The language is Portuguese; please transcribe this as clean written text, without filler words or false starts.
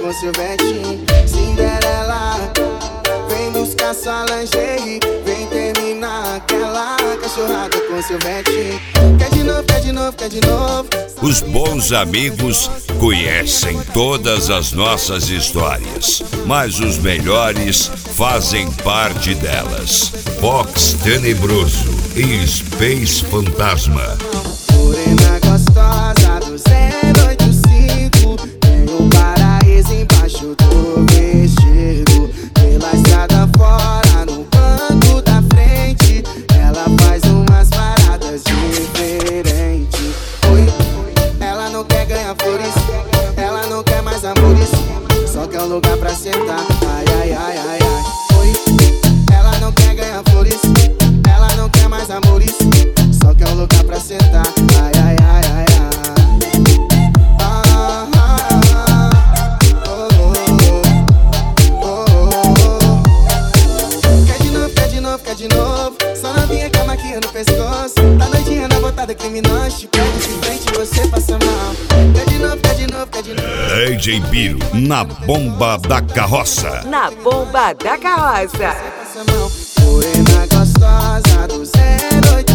com Silvete. Cinderela, vem buscar sua lingerie, vem terminar aquela cachorrada com Silvete. Quer de novo, quer de novo, quer de novo. Os bons amigos conhecem todas as nossas histórias, mas os melhores fazem parte delas. Box Tenebroso e Space Fantasma. Morena gostosa do 085, tem um paraíso embaixo do vestido. Pela estrada fora, no banco da frente, ela faz umas paradas diferentes. Oi, ela não quer ganhar flores, ela não quer mais amores, só quer um lugar pra sentar. Ai, ai, ai, ai, ai. Oi, ela não quer ganhar flores, ela não quer mais amores, só quer um lugar pra sentar. Ai, ai, ai, ai, ai. Ah, ah, ah. Oh, oh, oh, oh, oh. Quer de novo, quer de novo, quer de novo. Só novinha com a maquinha no pescoço, tá doidinha na botada criminosa. Te pego de frente e você passa mal. Quer de novo, quer de novo, quer de novo. DJ Biro, na bomba da carroça. Na bomba da carroça. Morena gostosa do 085.